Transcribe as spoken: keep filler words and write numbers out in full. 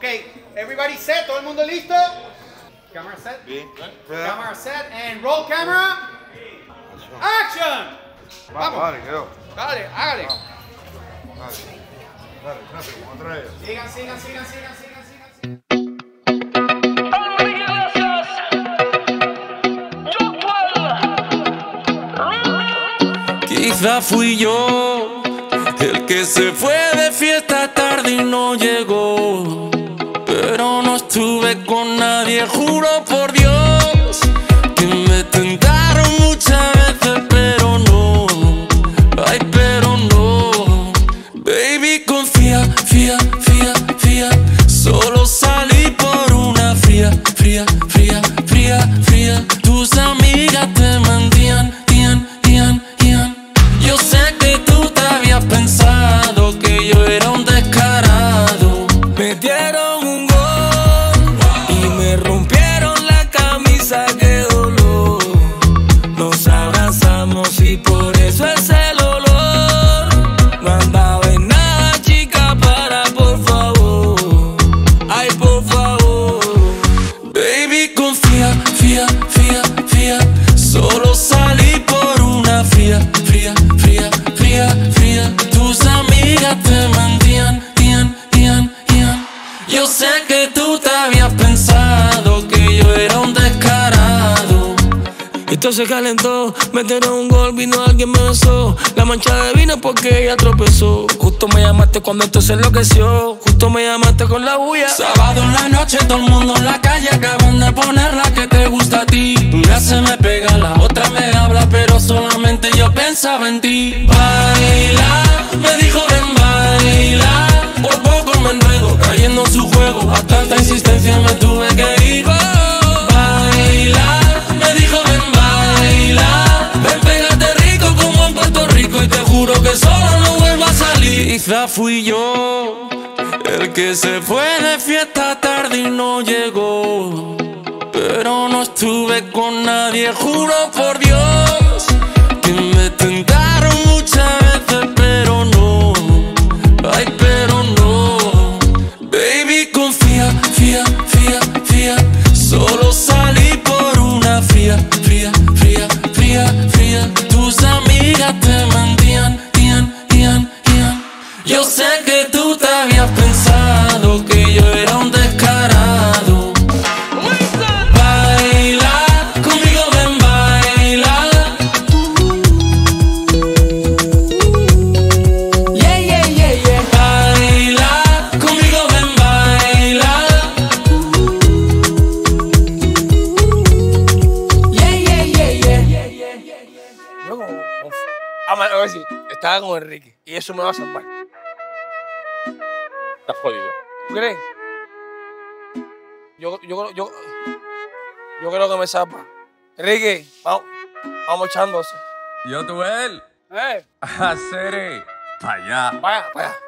Ok, everybody set, todo el mundo listo. Camera set. Bien. Camera set and roll camera. Action. Vamos, dale, quedó. Dale, hágale. Dale, dale, rápido, como otra vez. Sigan, sigan, sigan, sigan, sigan, sigan. Quizá fui yo el que se fue de fiesta tarde y no llegó, pero no estuve con nadie, juro por Dios que me tentaron muchas veces, pero no, ay, pero no. Baby, confía, fía, fía, fía, solo salí por una fría, fría, fría, fría, fría. Tus amigas te mentían, tían, tían, tían. Yo sé que tú te habías pensado que yo era un descarado. Me dieron un gol y me rompieron la camisa, qué dolor. Nos abrazamos y por eso es el olor. No andaba en nada, chica, para, por favor. Ay, por favor. Baby, confía, fía, fía, fía. Solo salí por una fría, fría, fría, fría, fría. Tus amigas te mentían, tían, tían, tían. Yo sé que tú te habías pensado que yo era un descarado. Esto se calentó, metieron un gol, vino alguien me besó. La mancha de vino porque ella tropezó. Justo me llamaste cuando esto se enloqueció. Justo me llamaste con la bulla. Sábado en la noche, todo el mundo en la calle. Acaban de poner la que te gusta a ti. Una se me pega, la otra me habla, pero solamente yo pensaba en ti. Baila, me dijo ven baila. Por poco me enredo, cayendo en su juego. A tanta insistencia me tuve que ir. Oh, baila, me dijo ven baila. Ven, pégate rico como en Puerto Rico y te juro que solo no vuelvo a salir. Quizá fui yo el que se fue de fiesta tarde y no llegó, pero no estuve con nadie, juro por Dios que me tentaron muchas veces, pero no, ay, pero no. Baby, confía, fía, fía, fía. Solo salí por una fría, fría, fría, fría, fría. Tus amigas te mentían, tían, tían, tían. Yo sé que tú te habías pensado que yo era un descarado. Baila, conmigo ven baila. Yeah, yeah, yeah, yeah. Baila, conmigo ven baila. Yeah, yeah, yeah, yeah. Luego, a ver si estaba con Enrique y eso me va a salvar. Estás jodido. ¿Tú crees? Yo, yo, yo, yo creo que me salva. Enrique, vamos, vamos echándose. Yo, tú, él. Eh, Hacer para allá. vaya, vaya.